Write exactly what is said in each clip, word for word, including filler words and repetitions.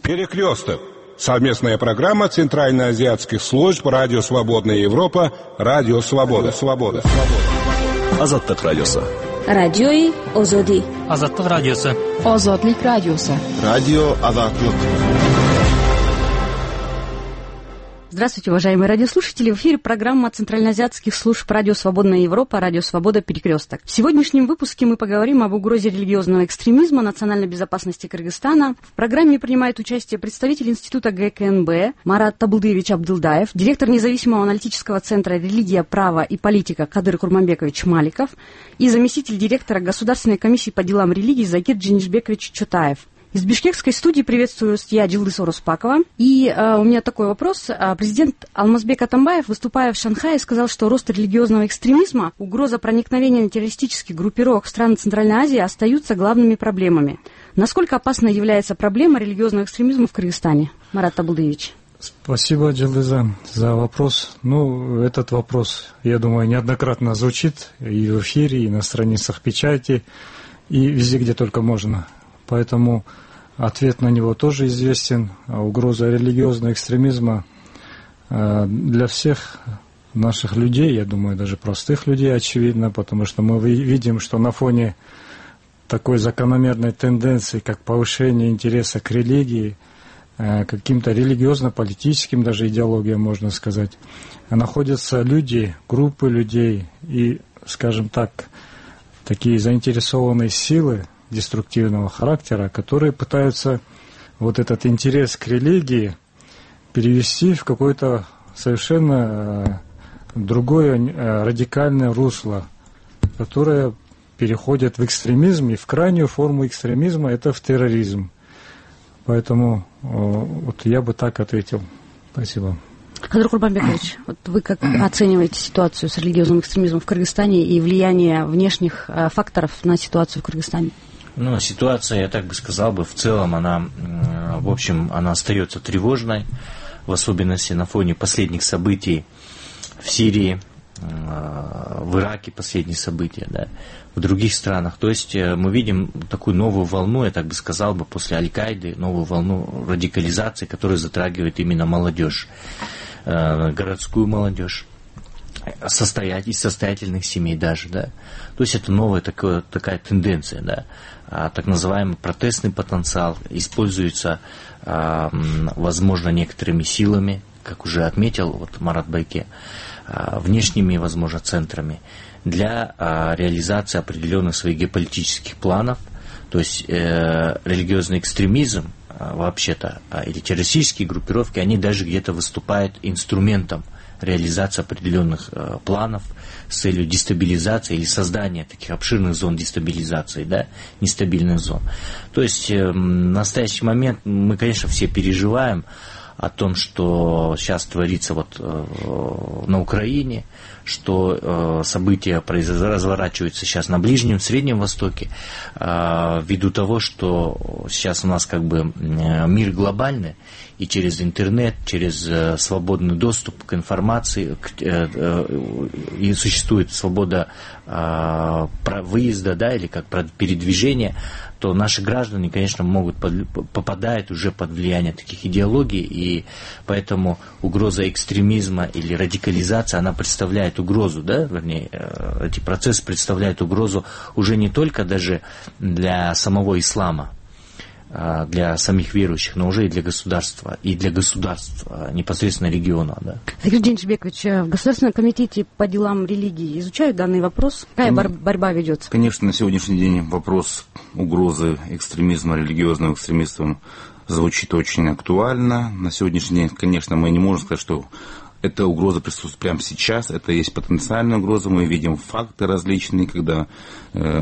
Перекресток. Совместная программа Центральноазиатских служб Радио Свободная Европа, Радио Свобода. Свобода. Азаттык радиосы. Радиои Озоди. Азаттык радиосы. Озодлик радиосы. Радио Азаттык. Здравствуйте, уважаемые радиослушатели. В эфире программа Центральноазиатских служб Радио Свободная Европа, Радио Свобода, Перекресток. В сегодняшнем выпуске мы поговорим об угрозе религиозного экстремизма, национальной безопасности Кыргызстана. В программе принимает участие представитель Института ГКНБ Марат Табылдыевич Абдылдаев, директор независимого аналитического центра «Религия, право и политика» Кадыр Курманбекович Маликов и заместитель директора Государственной комиссии по делам религии Закир Джинишбекович Чутаев. Из бишкекской студии приветствую я, Джилдыс Ороспакова. И э, у меня такой вопрос. Президент Алмазбек Атамбаев, выступая в Шанхае, сказал, что рост религиозного экстремизма, угроза проникновения террористических группировок в страны Центральной Азии остаются главными проблемами. Насколько опасна является проблема религиозного экстремизма в Кыргызстане? Марат Табылдыевич. Спасибо, Джилдыза, за вопрос. Ну, этот вопрос, я думаю, неоднократно звучит и в эфире, и на страницах печати, и везде, где только можно. Поэтому ответ на него тоже известен. Угроза религиозного экстремизма для всех наших людей, я думаю, даже простых людей, очевидно, потому что мы видим, что на фоне такой закономерной тенденции, как повышение интереса к религии, каким-то религиозно-политическим даже идеологиям, можно сказать, находятся люди, группы людей и, скажем так, такие заинтересованные силы деструктивного характера, которые пытаются вот этот интерес к религии перевести в какое-то совершенно другое радикальное русло, которое переходит в экстремизм, и в крайнюю форму экстремизма это в терроризм. Поэтому вот я бы так ответил. Спасибо. Кадыр Курманбекович, вот вы как оцениваете ситуацию с религиозным экстремизмом в Кыргызстане и влияние внешних факторов на ситуацию в Кыргызстане? Ну, ситуация, я так бы сказал бы, в целом, она, в общем, она остается тревожной, в особенности на фоне последних событий в Сирии, в Ираке последние события, да, в других странах. То есть мы видим такую новую волну, я так бы сказал бы, после Аль-Каиды, новую волну радикализации, которая затрагивает именно молодежь, городскую молодежь. Состоять, из состоятельных семей даже, да. То есть это новая такая, такая тенденция, да. А, так называемый протестный потенциал используется, а, возможно, некоторыми силами, как уже отметил вот Марат Байке, а, внешними, возможно, центрами для а, реализации определенных своих геополитических планов. То есть э, религиозный экстремизм, а, вообще-то, а, или террористические группировки, они даже где-то выступают инструментом реализация определенных э, планов с целью дестабилизации или создания таких обширных зон дестабилизации, да, нестабильных зон. То есть э, в настоящий момент мы, конечно, все переживаем о том, что сейчас творится вот э, на Украине, что э, события произ... разворачиваются сейчас на Ближнем, Среднем Востоке, э, ввиду того, что сейчас у нас как бы э, мир глобальный, и через интернет, через э, свободный доступ к информации, к, э, э, и существует свобода э, выезда, да, или как передвижения, то наши граждане, конечно, могут под, попадают уже под влияние таких идеологий, и поэтому угроза экстремизма или радикализация, она представляет угрозу, да, вернее, э, эти процессы представляют угрозу уже не только даже для самого ислама, для самих верующих, но уже и для государства, и для государства, непосредственно региона. Да. Закир Джинишбекович, в Государственном комитете по делам религии изучают данный вопрос? Какая ну, борьба ведется? Конечно, на сегодняшний день вопрос угрозы экстремизма, религиозного экстремизма звучит очень актуально. На сегодняшний день, конечно, мы не можем сказать, что эта угроза присутствует прямо сейчас, это есть потенциальная угроза, мы видим факты различные, когда э,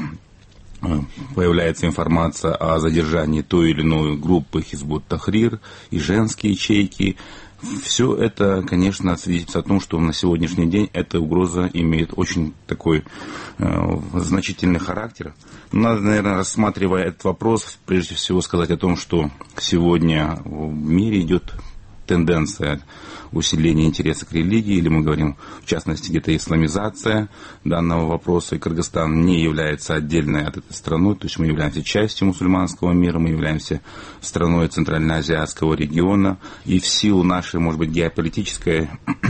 появляется информация о задержании той или иной группы Хизбут Тахрир и женские ячейки. Все это, конечно, свидетельствует о том, что на сегодняшний день эта угроза имеет очень такой э, значительный характер. Надо, наверное, рассматривая этот вопрос, прежде всего сказать о том, что сегодня в мире идет тенденция усиления интереса к религии, или мы говорим, в частности, где-то исламизация данного вопроса, и Кыргызстан не является отдельной от этой страны, то есть мы являемся частью мусульманского мира, мы являемся страной центральноазиатского региона, и в силу нашей, может быть, геополитической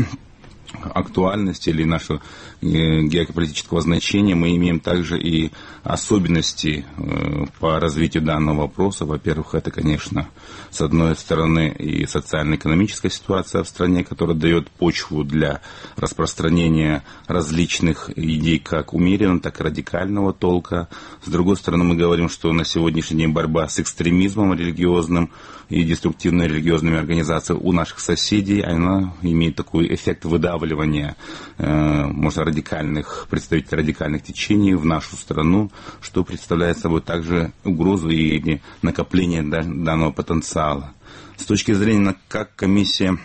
актуальности или нашего геополитического значения мы имеем также и особенности по развитию данного вопроса. Во-первых, это, конечно, с одной стороны и социально-экономическая ситуация в стране, которая дает почву для распространения различных идей как умеренного, так и радикального толка. С другой стороны, мы говорим, что на сегодняшний день борьба с экстремизмом религиозным и деструктивными религиозными организациями у наших соседей, она имеет такой эффект выдавливания, э, может, радикальных, представителей радикальных течений в нашу страну, что представляет собой также угрозу и накопление данного потенциала. С точки зрения, как комиссия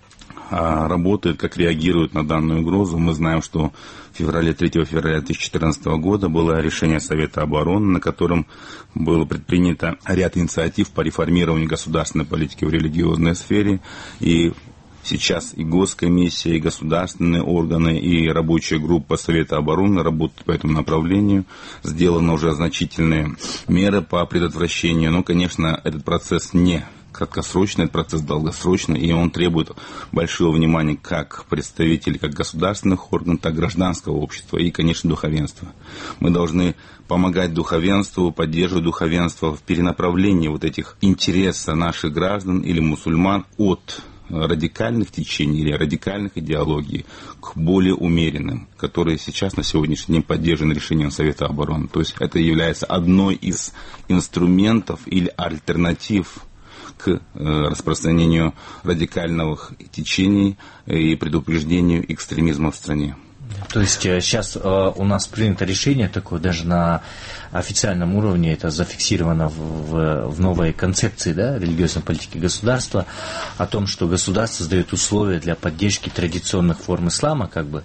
работает, как реагирует на данную угрозу, мы знаем, что в феврале, третьего февраля две тысячи четырнадцатого года было решение Совета обороны, на котором было предпринято ряд инициатив по реформированию государственной политики в религиозной сфере, и сейчас и Госкомиссия, и государственные органы, и рабочая группа Совета обороны работают по этому направлению. Сделаны уже значительные меры по предотвращению, но, конечно, этот процесс не краткосрочный, этот процесс долгосрочный, и он требует большого внимания как представителей, как государственных органов, так и гражданского общества и, конечно, духовенства. Мы должны помогать духовенству, поддерживать духовенство в перенаправлении вот этих интересов наших граждан или мусульман от радикальных течений или радикальных идеологий к более умеренным, которые сейчас на сегодняшний день поддержаны решением Совета обороны. То есть это является одной из инструментов или альтернатив к распространению радикальных течений и предупреждению экстремизма в стране. То есть сейчас у нас принято решение такое, даже на официальном уровне, это зафиксировано в, в, в новой концепции, да, религиозной политики государства, о том, что государство создает условия для поддержки традиционных форм ислама, как бы,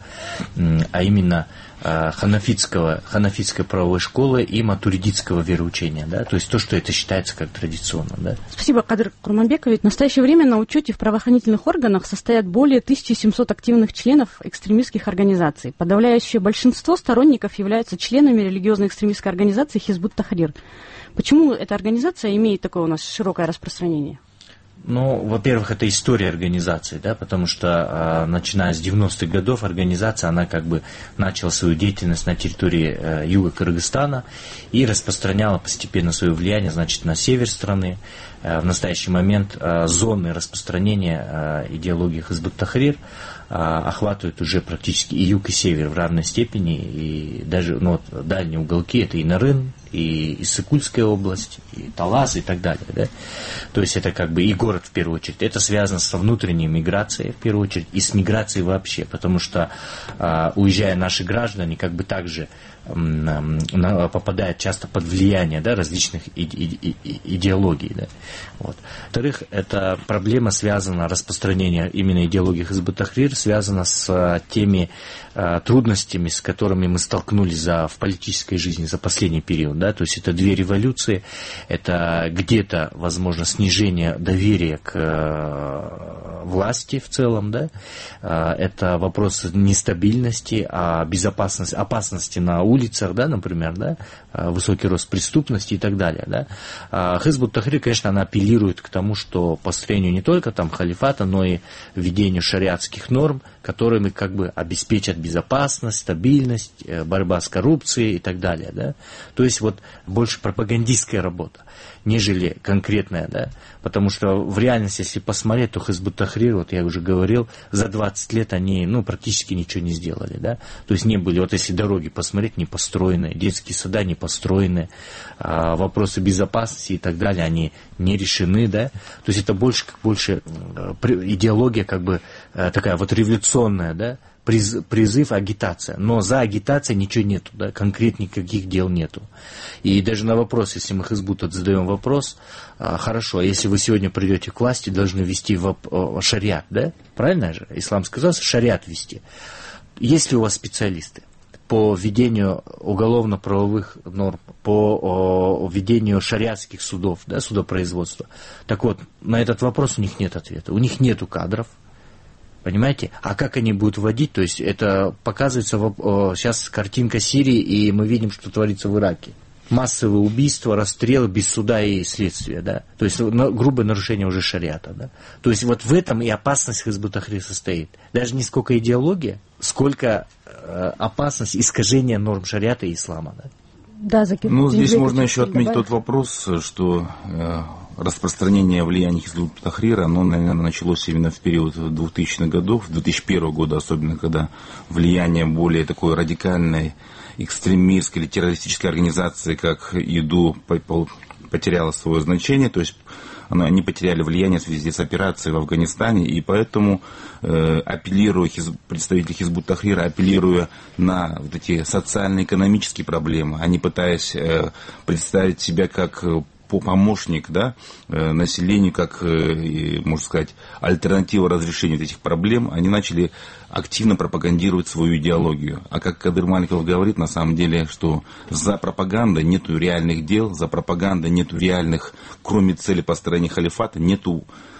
а именно ханафитского, ханафитской правовой школы и матуридитского вероучения, да, то есть то, что это считается как традиционно, да. Спасибо, Кадыр Курманбекович. В настоящее время на учете в правоохранительных органах состоят более тысячи семьсот активных членов экстремистских организаций. Подавляющее большинство сторонников являются членами религиозно-экстремистской организации Хизбут Тахрир. Почему эта организация имеет такое у нас широкое распространение? Ну, во-первых, это история организации, да, потому что, э, начиная с девяностых годов, организация, она как бы начала свою деятельность на территории э, юга Кыргызстана и распространяла постепенно свое влияние, значит, на север страны. Э, в настоящий момент э, зоны распространения э, идеологии Хизбут Тахрир э, охватывают уже практически и юг, и север в равной степени, и даже, ну, вот, дальние уголки, это и Нарын, и Иссык-Кульская область, и Талас, и так далее, да. То есть это как бы и город в первую очередь. Это связано со внутренней миграцией в первую очередь и с миграцией вообще, потому что э, уезжая наши граждане, как бы также э, попадают часто под влияние, да, различных иде- иде- идеологий, да. Вот. Во-вторых, эта проблема связана, распространение именно идеологии Хизбут Тахрир связано с э, теми э, трудностями, с которыми мы столкнулись за, в политической жизни за последний период. Да? То есть это две революции, это где-то, возможно, снижение доверия к э, власти в целом, да? э, это вопрос нестабильности, а безопасности, опасности на улицах, да, например, да? э, высокий рост преступности и так далее. Да? Э, Хизбут Тахрир, конечно, она апеллирует к тому, что построению не только там халифата, но и введению шариатских норм, которыми как бы обеспечат безопасность, стабильность, э, борьба с коррупцией и так далее. Да? То есть вот больше пропагандистская работа, нежели конкретная, да, потому что в реальности, если посмотреть, то Хизбут Тахрир, вот я уже говорил, за двадцать лет они, ну, практически ничего не сделали, да, то есть не были, вот если дороги посмотреть, не построены, детские сада не построены, а, вопросы безопасности и так далее, они не решены, да, то есть это больше, как больше идеология, как бы такая вот революционная, да, призыв, агитация. Но за агитацией ничего нету, да, конкретно никаких дел нету. И даже на вопрос, если мы Хизбуту задаем вопрос, а, хорошо, если вы сегодня придете к власти, должны вести воп- о, шариат, да? Правильно же? Ислам сказал, шариат вести. Есть ли у вас специалисты? по введению уголовно-правовых норм, по введению шариатских судов, да, судопроизводства. Так вот, на этот вопрос у них нет ответа. У них нету кадров, понимаете? А как они будут вводить? То есть это показывается сейчас картинка Сирии, и мы видим, что творится в Ираке. Массовые убийства, расстрелы без суда и следствия, да, то есть грубое нарушение уже шариата, да, то есть вот в этом и опасность Хизбут Тахрир состоит, даже не сколько идеология, сколько э, опасность искажения норм шариата и ислама, да. Да, Закир. Ну, здесь можно еще отметить тот вопрос, что э, распространение влияния Хизбут Тахрира, оно, наверное, началось именно в период двухтысячных годов, две тысячи первого года, особенно когда влияние более такой радикальной экстремистской или террористической организации, как ИДУ, потеряла свое значение, то есть они потеряли влияние в связи с операцией в Афганистане, и поэтому, э, апеллируя, хиз, представители Хизбут Тахрира, апеллируя на вот эти социально-экономические проблемы, они пытаясь э, представить себя как помощник, да, населению, как, можно сказать, альтернатива разрешению этих проблем, они начали активно пропагандировать свою идеологию. А как Кадыр Маликов говорит, на самом деле, что за пропагандой нету реальных дел, за пропагандой нету реальных, кроме цели построения халифата, нету,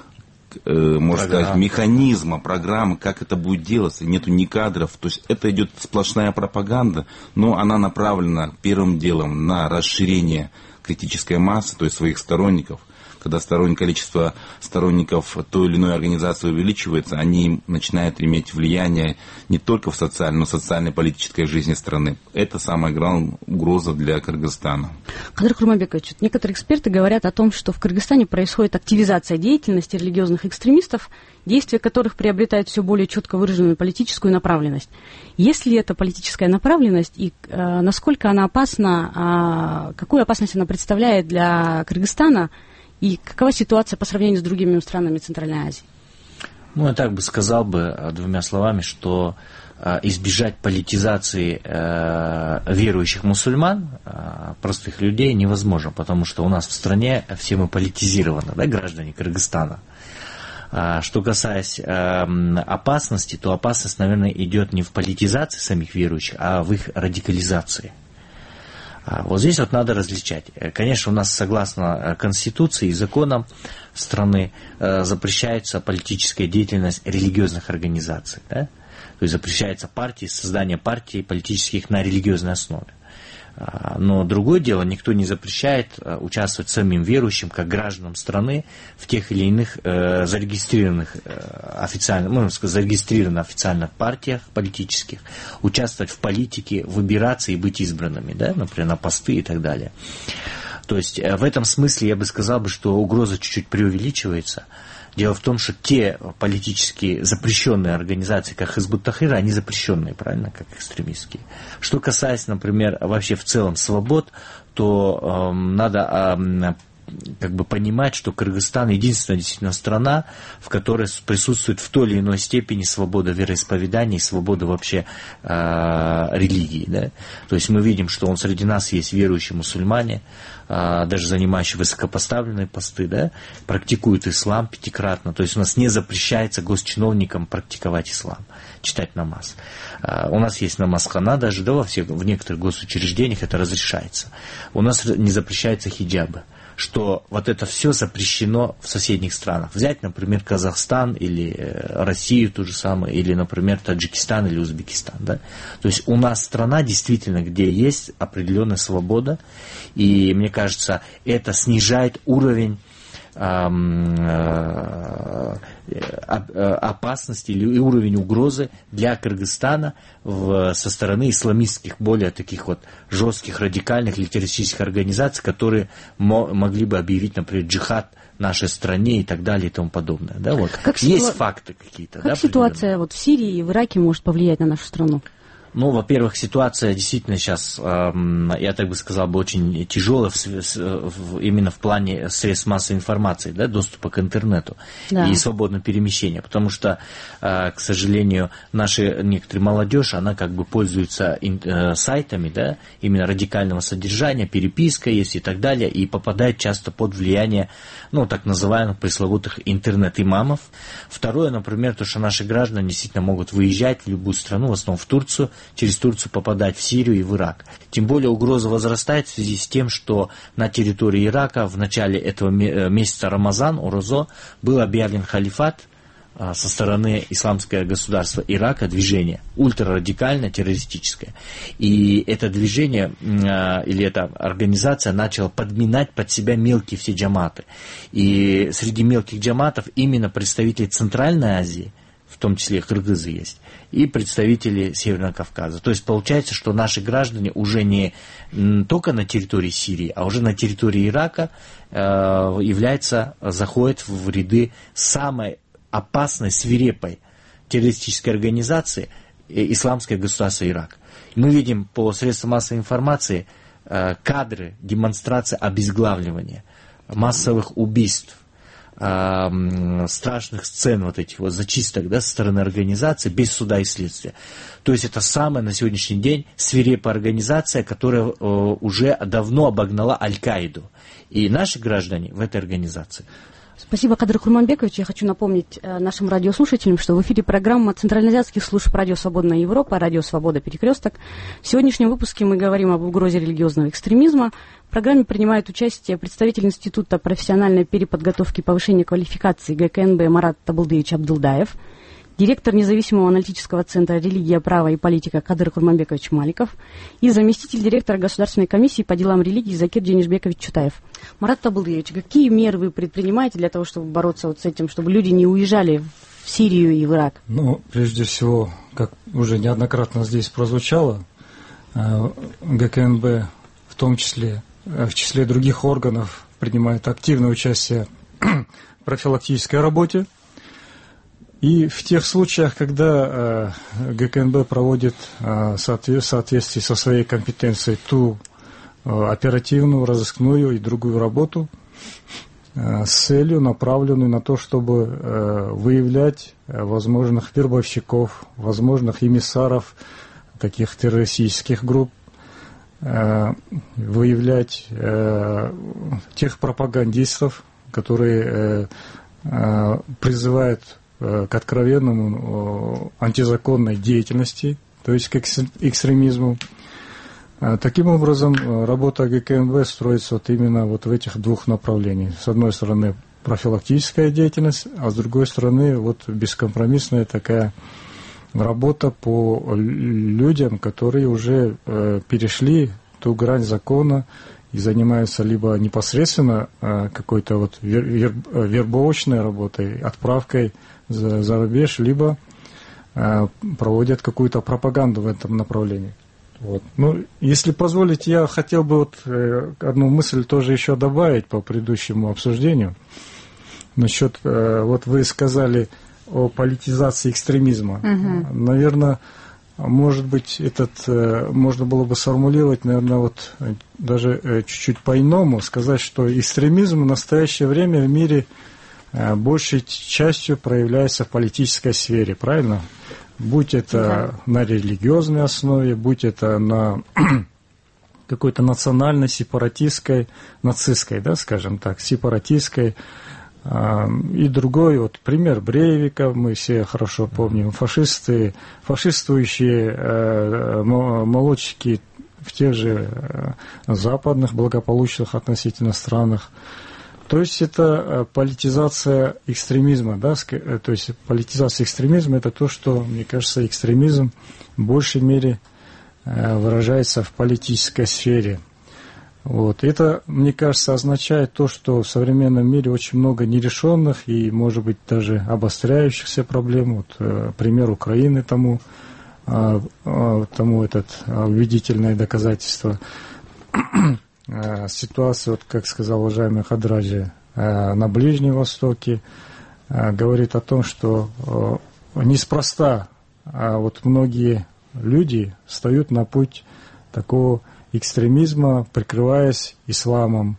можно сказать, механизма, программы, как это будет делаться, нету ни кадров, то есть это идет сплошная пропаганда, но она направлена первым делом на расширение критической массы, то есть своих сторонников. Когда стороннее количество сторонников той или иной организации увеличивается, они начинают иметь влияние не только в социальной, но и социальной политической жизни страны. Это самая главная угроза для Кыргызстана. Кадыр Курманбекович, некоторые эксперты говорят о том, что в Кыргызстане происходит активизация деятельности религиозных экстремистов, действия которых приобретают все более четко выраженную политическую направленность. Есть ли эта политическая направленность и э, насколько она опасна, э, какую опасность она представляет для Кыргызстана? И какова ситуация по сравнению с другими странами Центральной Азии? Ну, я так бы сказал бы двумя словами, что э, избежать политизации э, верующих мусульман, э, простых людей, невозможно, потому что у нас в стране все мы политизированы, да, граждане Кыргызстана. А, что касается э, опасности, то опасность, наверное, идет не в политизации самих верующих, а в их радикализации. Вот здесь вот надо различать. Конечно, у нас согласно Конституции и законам страны запрещается политическая деятельность религиозных организаций. Да? То есть запрещается партии, создание партий политических на религиозной основе. Но другое дело, никто не запрещает участвовать самим верующим, как гражданам страны, в тех или иных э, зарегистрированных э, официально, можно сказать, зарегистрированных официальных партиях политических, участвовать в политике, выбираться и быть избранными, да, например, на посты и так далее. То есть э, в этом смысле я бы сказал, что угроза чуть-чуть преувеличивается. Дело в том, что те политически запрещенные организации, как Хизбут Тахрир, они запрещенные, правильно, как экстремистские. Что касается, например, вообще в целом свобод, то э, надо э, как бы понимать, что Кыргызстан единственная действительно страна, в которой присутствует в той или иной степени свобода вероисповедания и свобода вообще э, религии. Да? То есть мы видим, что он, среди нас есть верующие мусульмане, э, даже занимающие высокопоставленные посты, да? Практикуют ислам пятикратно. То есть у нас не запрещается госчиновникам практиковать ислам, читать намаз. Э, у нас есть намаз-хана даже, да, во всех, в некоторых госучреждениях это разрешается. У нас не запрещаются хиджабы. Что вот это все запрещено в соседних странах. Взять, например, Казахстан или Россию ту же самую, или, например, Таджикистан или Узбекистан. Да? То есть у нас страна действительно, где есть определенная свобода, и мне кажется, это снижает уровень опасности или уровень угрозы для Кыргызстана в, со стороны исламистских, более таких вот жестких, радикальных или террористических организаций, которые мо, могли бы объявить, например, джихад нашей стране и так далее и тому подобное. Да, вот. Как есть ситуа... факты какие-то. Как да, ситуация вот в Сирии и в Ираке может повлиять на нашу страну? Ну, во-первых, ситуация действительно сейчас, я так бы сказал, бы очень тяжелая в, в, именно в плане средств массовой информации, да, доступа к интернету, да, и свободного перемещения, потому что, к сожалению, наша некоторая молодежь, она как бы пользуется сайтами, да, именно радикального содержания, переписка есть и так далее, и попадает часто под влияние, ну, так называемых пресловутых интернет-имамов. Второе, например, то, что наши граждане действительно могут выезжать в любую страну, в основном в Турцию, через Турцию попадать в Сирию и в Ирак. Тем более угроза возрастает в связи с тем, что на территории Ирака в начале этого месяца Рамазан, Орозо, был объявлен халифат со стороны исламского государства Ирака, движение ультрарадикальное, террористическое. И это движение или эта организация начала подминать под себя мелкие все джаматы. И среди мелких джаматов именно представители Центральной Азии, в том числе кыргызы есть, и представители Северного Кавказа. То есть получается, что наши граждане уже не только на территории Сирии, а уже на территории Ирака э, являются, заходят в ряды самой опасной, свирепой террористической организации Исламское государство Ирак. Мы видим по средствам массовой информации э, кадры демонстрации обезглавливания, массовых убийств, э, страшных сцен вот этих вот зачисток, да, со стороны организации без суда и следствия. То есть это самая на сегодняшний день свирепая организация, которая э, уже давно обогнала Аль-Каиду. И наши граждане в этой организации. Спасибо, Кадыр Курманбекович. Я хочу напомнить э, нашим радиослушателям, что в эфире программа Центральноазиатских служб «Радио Свободная Европа», «Радио Свобода. Перекресток». В сегодняшнем выпуске мы говорим об угрозе религиозного экстремизма. В программе принимает участие представитель Института профессиональной переподготовки и повышения квалификации ГКНБ Марат Табылдыевич Абдылдаев, директор независимого аналитического центра «Религия, право и политика» Кадыр Курманбекович Маликов и заместитель директора Государственной комиссии по делам религии Закир Денисбекович Чутаев. Марат Табылдыевич, какие меры вы предпринимаете для того, чтобы бороться вот с этим, чтобы люди не уезжали в Сирию и в Ирак? Ну, прежде всего, как уже неоднократно здесь прозвучало, ГКНБ в том числе, в числе других органов принимает активное участие в профилактической работе. И в тех случаях, когда э, ГКНБ проводит э, в соответствии со своей компетенцией ту э, оперативную, разыскную и другую работу э, с целью, направленную на то, чтобы э, выявлять э, возможных вербовщиков, возможных эмиссаров таких террористических групп, э, выявлять э, тех пропагандистов, которые э, э, призывают к откровенному антизаконной деятельности, то есть к экстремизму. Таким образом, работа ГКНБ строится вот именно вот в этих двух направлениях. С одной стороны, профилактическая деятельность, а с другой стороны, вот бескомпромиссная такая работа по людям, которые уже перешли ту грань закона и занимаются либо непосредственно какой-то вот вербовочной работой, отправкой за, за рубеж, либо э, проводят какую-то пропаганду в этом направлении. Вот. Ну, если позволите, я хотел бы вот, э, одну мысль тоже еще добавить по предыдущему обсуждению. Насчет, э, вот вы сказали о политизации экстремизма. Угу. Наверное, может быть, этот э, можно было бы сформулировать, наверное, вот даже э, чуть-чуть по-иному, сказать, что экстремизм в настоящее время в мире большей частью проявляется в политической сфере, правильно? Будь это да. на религиозной основе, будь это на какой-то национальной, сепаратистской, нацистской, да, скажем так, сепаратистской. И другой, вот пример Брейвика, мы все хорошо помним, фашисты, фашистующие молодчики в тех же западных, благополучных относительно странах. То есть это политизация экстремизма, да, то есть политизация экстремизма — это то, что, мне кажется, экстремизм в большей мере выражается в политической сфере. Вот. Это, мне кажется, означает то, что в современном мире очень много нерешенных и, может быть, даже обостряющихся проблем. Вот, пример Украины тому, тому этот убедительное доказательство. Ситуация, вот, как сказал уважаемый Хадраджи, на Ближнем Востоке говорит о том, что неспроста вот многие люди встают на путь такого экстремизма, прикрываясь исламом,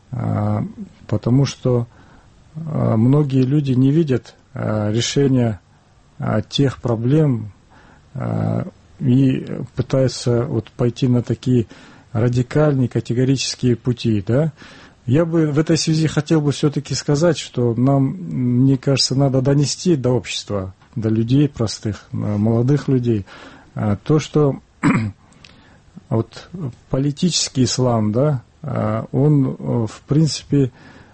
потому что многие люди не видят решения тех проблем и пытаются вот пойти на такие радикальные, категорические пути, да. Я бы в этой связи хотел бы все-таки сказать, что нам, мне кажется, надо донести до общества, до людей простых, молодых людей, то, что вот политический ислам, да, он, в принципе,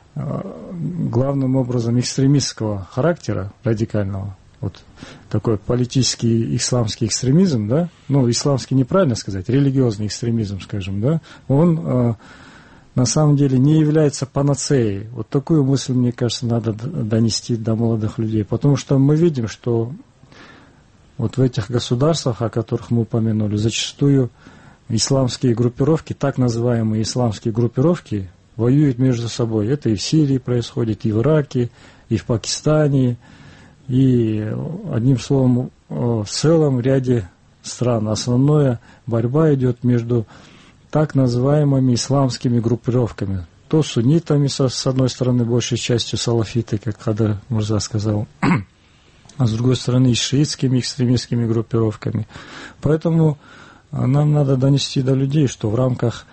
главным образом экстремистского характера, радикального, вот такой политический исламский экстремизм, да, ну, исламский неправильно сказать, религиозный экстремизм, скажем, да, он на самом деле не является панацеей. Вот такую мысль, мне кажется, надо донести до молодых людей, потому что мы видим, что вот в этих государствах, о которых мы упомянули, зачастую исламские группировки, так называемые исламские группировки, воюют между собой. Это и в Сирии происходит, и в Ираке, и в Пакистане, и, одним словом, в целом ряде стран. Основная борьба идет между так называемыми исламскими группировками. То суннитами, с одной стороны, большей частью салафиты, как Хадар Мурза сказал, а с другой стороны, и шиитскими экстремистскими группировками. Поэтому нам надо донести до людей, что в рамках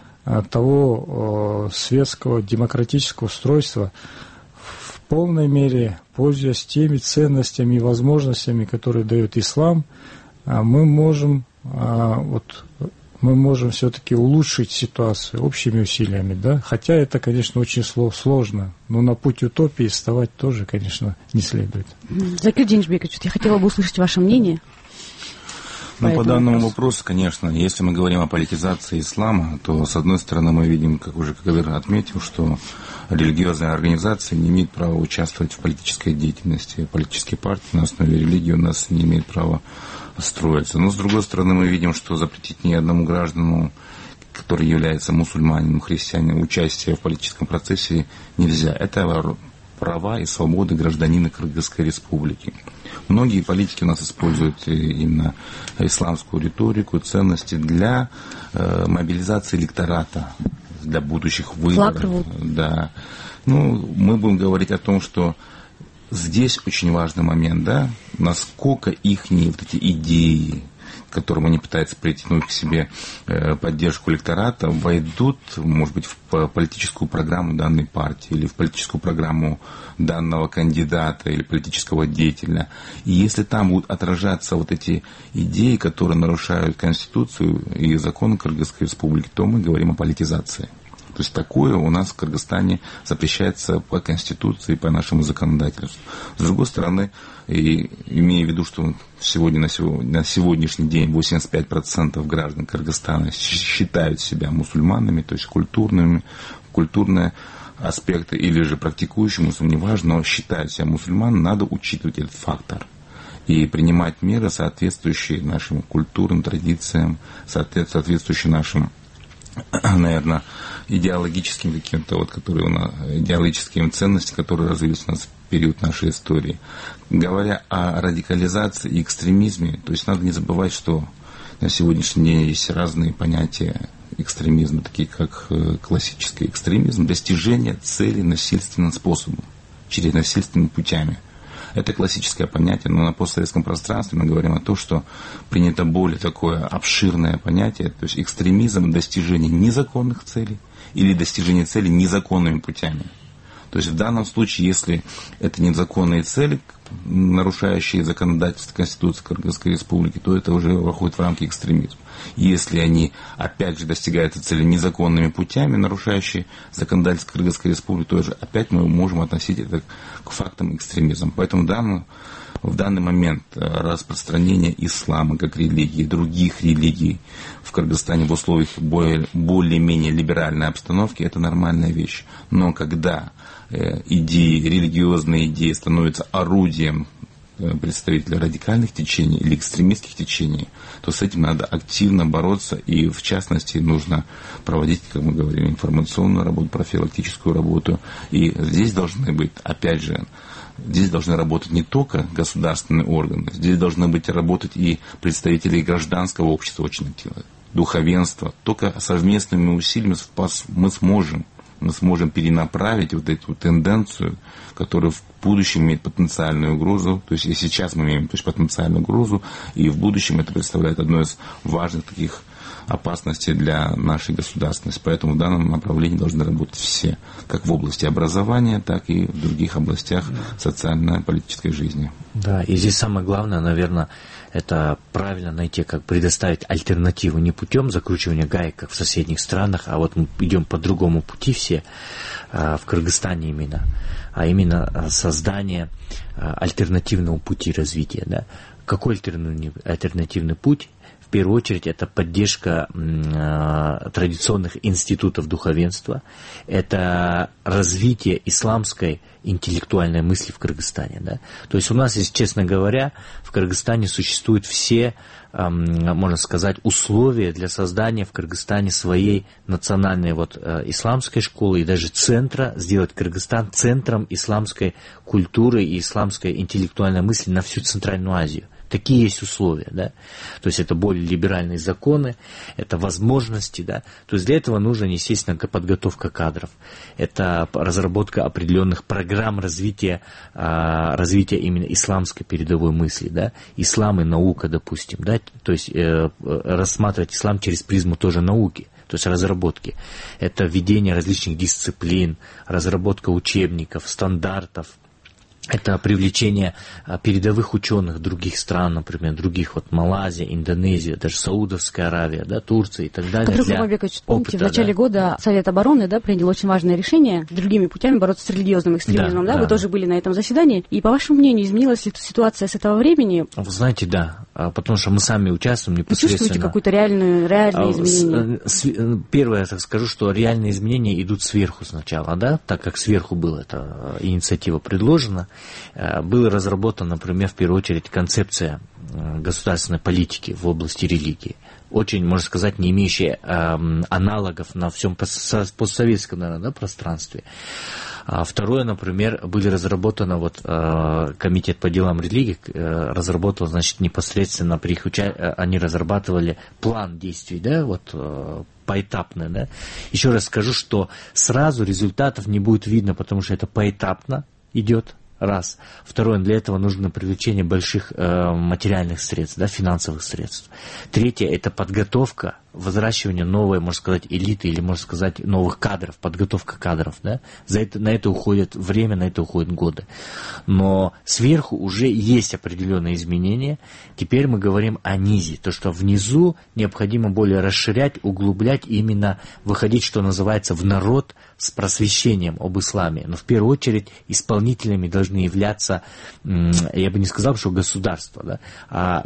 того светского демократического устройства в полной мере, пользуясь теми ценностями и возможностями, которые дает ислам, мы можем, вот, мы можем все-таки улучшить ситуацию общими усилиями, да? Хотя это, конечно, очень сложно, но на путь утопии вставать тоже, конечно, не следует. Закир Денисбекович, я хотела бы услышать ваше мнение. Ну, по данному вопросу. вопросу, конечно, если мы говорим о политизации ислама, то, с одной стороны, мы видим, как уже Кадыр отметил, что религиозные организации не имеют права участвовать в политической деятельности. Политические партии на основе религии у нас не имеют права строиться. Но, с другой стороны, мы видим, что запретить ни одному гражданину, который является мусульманином, христианином, участие в политическом процессе нельзя. Это права и свободы гражданина Кыргызской республики. Многие политики у нас используют именно исламскую риторику, ценности для э, мобилизации электората, для будущих выборов. Да. Ну, мы будем говорить о том, что здесь очень важный момент, да, насколько их вот эти идеи, к которым они пытаются притянуть к себе э, поддержку электората, войдут, может быть, в политическую программу данной партии или в политическую программу данного кандидата или политического деятеля. И если там будут отражаться вот эти идеи, которые нарушают Конституцию и законы Кыргызской республики, то мы говорим о политизации. То есть такое у нас в Кыргызстане запрещается по Конституции, по нашему законодательству. С другой стороны, и имея в виду, что сегодня, на, сегодня, на сегодняшний день восемьдесят пять процентов граждан Кыргызстана считают себя мусульманами, то есть культурными, культурные аспекты или же практикующим мусульман, неважно, но считают себя мусульманами, надо учитывать этот фактор и принимать меры, соответствующие нашим культурным традициям, соответствующие нашим, наверное, идеологическим каким-то, вот, которые у нас, идеологическим ценностям, которые развились у нас в период нашей истории. Говоря о радикализации и экстремизме, то есть надо не забывать, что на сегодняшний день есть разные понятия экстремизма, такие как классический экстремизм, достижение цели насильственным способом, через насильственными путями. Это классическое понятие, но на постсоветском пространстве мы говорим о том, что принято более такое обширное понятие, то есть экстремизм, достижение незаконных целей или достижение целей незаконными путями. То есть в данном случае, если это незаконные цели, нарушающие законодательство Конституции Кыргызской республики, то это уже выходит в рамки экстремизма. Если они, опять же, достигают цели незаконными путями, нарушающие законодательство Кыргызской республики, то же опять мы можем относить это к фактам экстремизма. Поэтому данный, в данный момент распространение ислама как религии, других религий в Кыргызстане в условиях более, более-менее либеральной обстановки, это нормальная вещь. Но когда идеи, религиозные идеи становятся орудием представителей радикальных течений или экстремистских течений, то с этим надо активно бороться, и в частности нужно проводить, как мы говорим, информационную работу, профилактическую работу. И здесь должны быть, опять же, здесь должны работать не только государственные органы, здесь должны быть работать и представители гражданского общества очень активно, духовенство. Только совместными усилиями мы сможем мы сможем перенаправить вот эту тенденцию, которая в будущем имеет потенциальную угрозу, то есть и сейчас мы имеем то есть, потенциальную угрозу, и в будущем это представляет одно из важных таких опасности для нашей государственности. Поэтому в данном направлении должны работать все, как в области образования, так и в других областях социально-политической жизни. Да, и здесь самое главное, наверное, это правильно найти, как предоставить альтернативу не путем закручивания гаек, как в соседних странах, а вот мы идем по другому пути все, в Кыргызстане именно, а именно создание альтернативного пути развития. Да? Какой альтернативный, альтернативный путь? В первую очередь, это поддержка э, традиционных институтов духовенства, это развитие исламской интеллектуальной мысли в Кыргызстане. Да? То есть у нас, если честно говоря, в Кыргызстане существуют все, э, можно сказать, условия для создания в Кыргызстане своей национальной вот, э, исламской школы и даже центра, сделать Кыргызстан центром исламской культуры и исламской интеллектуальной мысли на всю Центральную Азию. Такие есть условия, да, то есть это более либеральные законы, это возможности, да, то есть для этого нужна, естественно, подготовка кадров, это разработка определенных программ развития, развития именно исламской передовой мысли, да, ислам и наука, допустим, да, то есть э, рассматривать ислам через призму тоже науки. То есть разработки. Это введение различных дисциплин, разработка учебников, стандартов. Это привлечение передовых ученых других стран, например, других, вот Малайзия, Индонезия, даже Саудовская Аравия, да, Турция и так далее. Кадыр Курманбекович, помните, в начале да? года Совет обороны да, принял очень важное решение другими путями бороться с религиозным экстремизмом. Да, да, да. Вы тоже были на этом заседании. И, по вашему мнению, изменилась ли ситуация с этого времени? Вы знаете, да, потому что мы сами участвуем непосредственно. Вы чувствуете какое-то реальное, реальное изменение? Первое, я так скажу, что реальные изменения идут сверху сначала, да, так как сверху была эта инициатива предложена. Была разработана, например, в первую очередь концепция государственной политики в области религии. Очень, можно сказать, не имеющая э, аналогов на всем постсоветском, наверное, да, пространстве. А второе, например, были разработаны, вот, э, комитет по делам религии э, разработал, значит, непосредственно при их участии, они разрабатывали план действий, да, вот, э, поэтапно, да. Еще раз скажу, что сразу результатов не будет видно, потому что это поэтапно идет. Раз. Второе, для этого нужно привлечение больших э, материальных средств, да, финансовых средств. Третье, это подготовка, возращивание новой, можно сказать, элиты или, можно сказать, новых кадров, подготовка кадров. Да. За это, на это уходит время, на это уходят годы. Но сверху уже есть определенные изменения. Теперь мы говорим о низе. То, что внизу необходимо более расширять, углублять, именно выходить, что называется, в народ с просвещением об исламе. Но в первую очередь исполнителями должны являться, я бы не сказал, что государство, да, а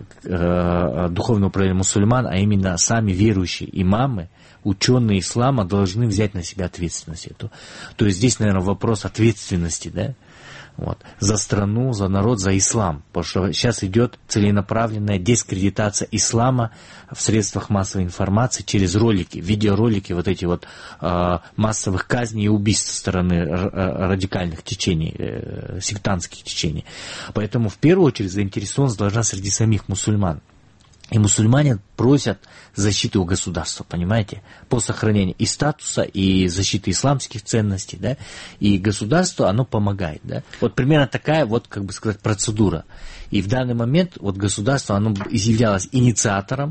э, духовное управление мусульман, а именно сами верующие имамы, ученые ислама должны взять на себя ответственность эту. То есть здесь, наверное, вопрос ответственности, да, вот, за страну, за народ, за ислам. Потому что сейчас идет целенаправленная дискредитация ислама в средствах массовой информации через ролики, видеоролики вот эти вот э, массовых казней и убийств со стороны р- радикальных течений, э, сектантских течений. Поэтому в первую очередь заинтересованность должна среди самих мусульман. И мусульмане просят защиты у государства, понимаете, по сохранению и статуса, и защиты исламских ценностей, да, и государство, оно помогает, да. Вот примерно такая, вот, как бы сказать, процедура. И в данный момент, вот, государство, оно являлось инициатором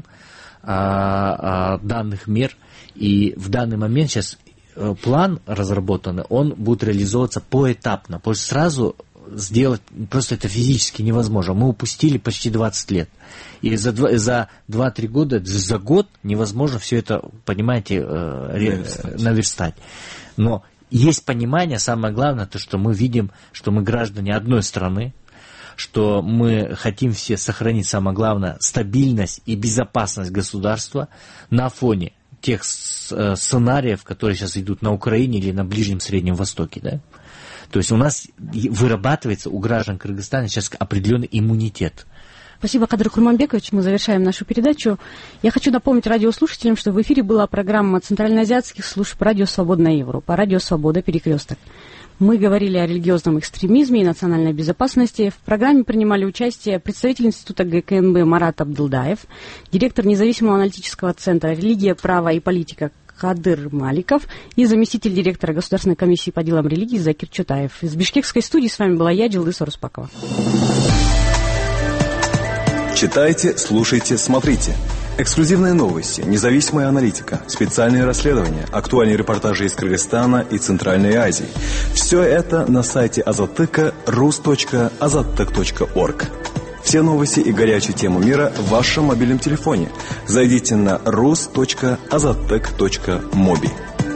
а, а, данных мер, и в данный момент сейчас план разработанный, он будет реализовываться поэтапно, потому что сразу сделать просто это физически невозможно. Мы упустили почти двадцать лет. И за, два, за два-три года, за год невозможно все это, понимаете, наверстать. наверстать. Но есть понимание, самое главное, то, что мы видим, что мы граждане одной страны, что мы хотим все сохранить, самое главное, стабильность и безопасность государства на фоне тех сценариев, которые сейчас идут на Украине или на Ближнем Среднем Востоке, да? То есть у нас вырабатывается у граждан Кыргызстана сейчас определенный иммунитет. Спасибо, Кадыр Курманбекович. Мы завершаем нашу передачу. Я хочу напомнить радиослушателям, что в эфире была программа центральноазиатских служб «Радио Свободная Европа», «Радио Свобода. Перекресток». Мы говорили о религиозном экстремизме и национальной безопасности. В программе принимали участие представитель Института ГКНБ Марат Абдулдаев, директор независимого аналитического центра «Религия, право и политика» Кадыр Маликов и заместитель директора Государственной комиссии по делам религии Закир Чотаев. Из бишкекской студии с вами была я, Джилдыса Руспакова. Читайте, слушайте, смотрите. Эксклюзивные новости, независимая аналитика, специальные расследования, актуальные репортажи из Кыргызстана и Центральной Азии. Все это на сайте Азаттыка рус точка азаттык точка орг. Все новости и горячие темы мира в вашем мобильном телефоне. Зайдите на рус точка азаттык точка моби.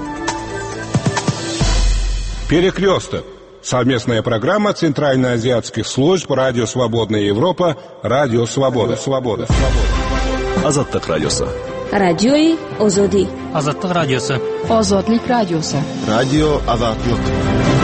Перекресток. Совместная программа Центральноазиатских служб Радио Свободная Европа, Радио Свобода. Свобода. Азаттык радиосы. Радиои Озоди. Азаттык радиосы. Озодлик радиосы. Радио Азаттык.